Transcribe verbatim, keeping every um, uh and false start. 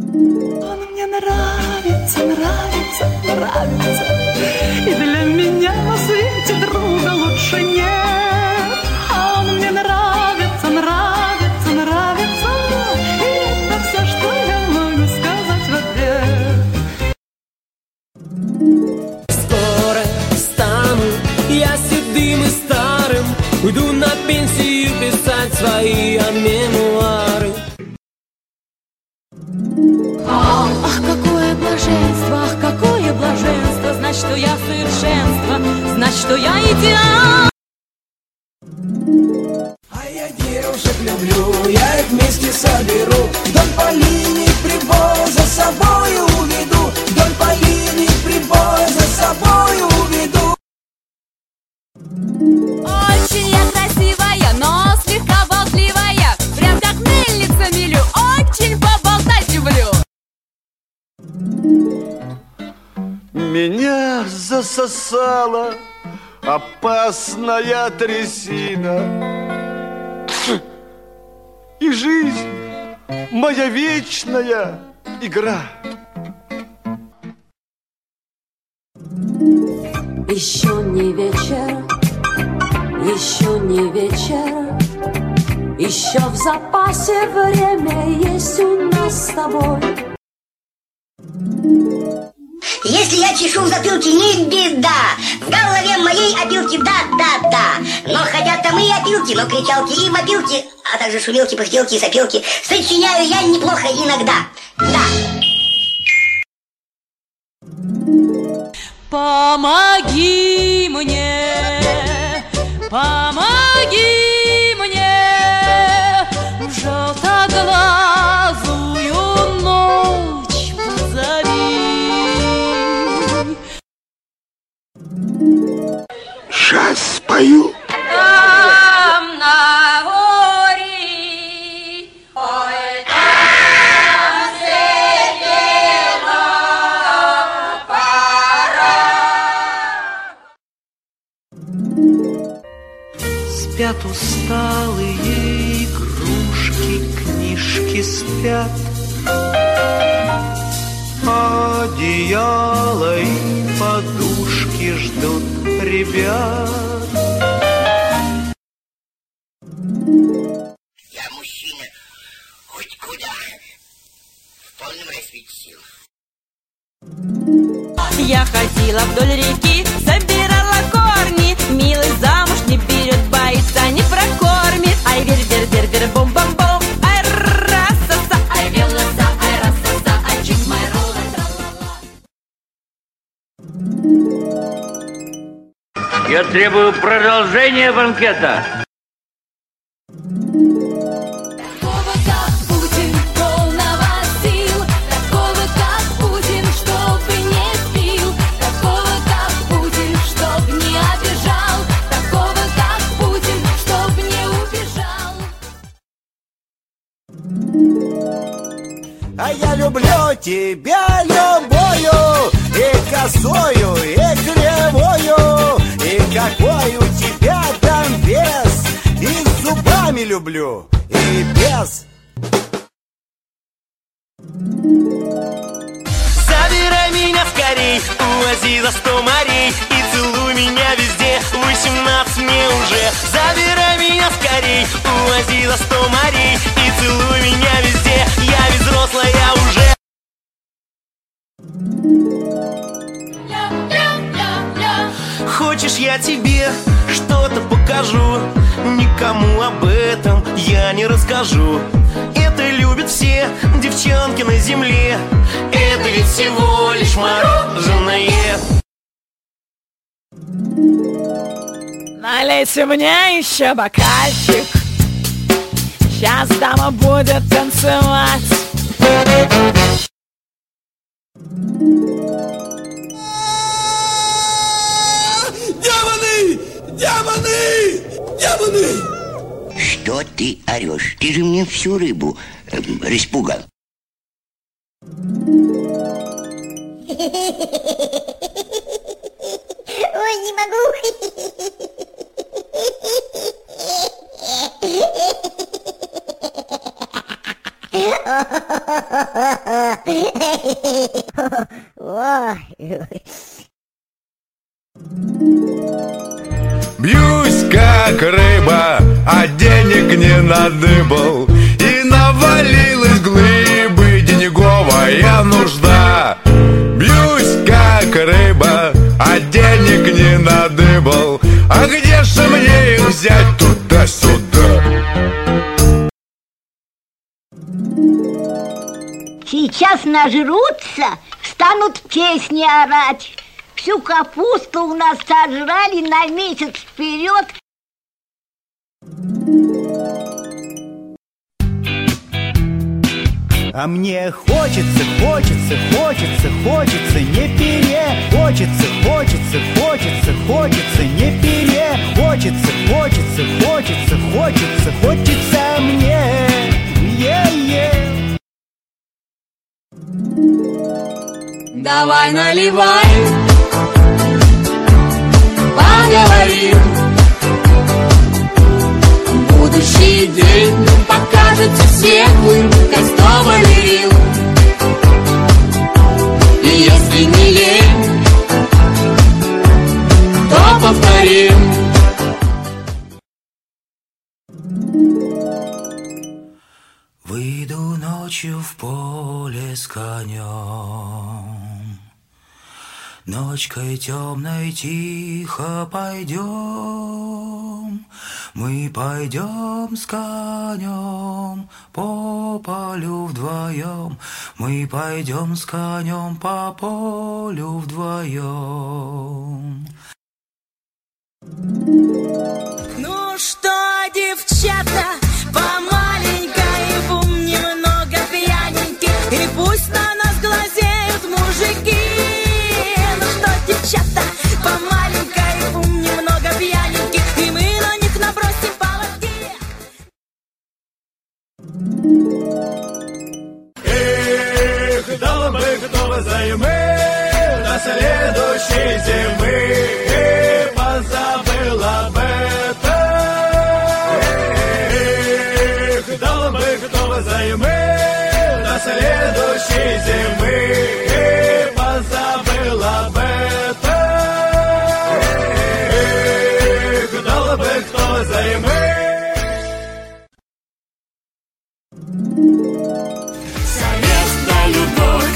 Он мне нравится, нравится, нравится, и для меня на свете друга лучше нет. Он мне нравится, нравится, нравится, и это все, что я могу сказать в ответ. Скоро стану я седым и старым, уйду на пенсию писать свои мемуары. Ах, какое блаженство, ах, какое блаженство, знать, что я совершенство, знать, что я идеал. А я девушек люблю, я их вместе соберу, вдоль по линии прибоя за собою уведу, вдоль по линии прибоя за собою уведу. Очень я красивая, но слегка болтливая, прям как мельница милю, очень поболтать люблю. Меня засосала опасная трясина, и жизнь моя вечная игра. Еще не вечер, еще не вечер, еще в запасе время есть у нас с тобой. Если я чешу в затылке, не беда, в голове моей опилки, да-да-да. Но хотят там и опилки, но кричалки и мобилки, а также шумелки, пыхтелки и сопелки сочиняю я неплохо иногда, да. Помоги мне, помоги мне в желтоглазую ночь позови. Сейчас спою. Там на горе, ой, там светила пора. Спят усталые игрушки, книжки спят, одеяло и подушки ждут ребят. Я мужчина, хоть куда, в полном расцвете сил. Я ходила вдоль реки, собирала корни. Милый замуж не берет, боится, не прокормит. Ай, вер, вер, вер, вер, бом, бом, бом. Ай, расаса, ай, велоса, ай, расаса, ай, чик, май, рола, тралала. Я требую продолжения банкета. Такого, как Путин, полного сил. Такого, как Путин, чтобы не пил. Такого, как Путин, чтоб не обижал. Такого, как Путин, чтоб не убежал. А я люблю тебя любую, и косою, и кривую, и какой у тебя там вес, и с зубами люблю, и без. Забирай меня скорей, увози за сто морей и целуй меня везде, восемнадцать мне уже. Забирай меня скорей, увози за сто морей и целуй меня везде, я ведь взрослая уже. Хочешь, я тебе что-то покажу? Никому об этом я не расскажу. Это любят все девчонки на земле. Это ведь всего лишь мороженое. Налейте мне еще бокальчик, сейчас дама будет танцевать. Демоны! Демоны! Демоны! Что ты орешь? Ты же мне всю рыбу э, распугал. Ой, не могу. Бьюсь, как рыба, а денег не надыбал, и навалилась глыбы денеговая нужда. Бьюсь, как рыба, а денег не надыбал, а где же мне их взять туда-сюда? Сейчас нажрутся, станут песни орать. Всю капусту у нас сожрали на месяц вперед. А мне хочется, хочется, хочется, хочется, не пере. Хочется, хочется, хочется, хочется, не пере. Хочется, хочется, хочется, хочется, хочется мне. Е-е. Давай наливай, поговорим. Будущий день покажется светлым, как сто балерин. И если не лень, то повторим. Выйду ночью в поле с конем, ночкой темной тихо пойдем. Мы пойдем с конем по полю вдвоем. Мы пойдем с конем по полю вдвоем. Ну что, девчата, по маленькой бум, немного пьяненьких, и пусть на нас глазеют мужики. Ну что, девчата, по маленькой бум, немного пьяненьких, и мы на них набросим поводки. Эх, дал бы кто взаймы до следующей зимы, и позабыл об этом. Эх, дал бы кто взаймы до следующей зимы, и позабыл об этом. Эх, дал бы кто взаймы. Совет да любовь.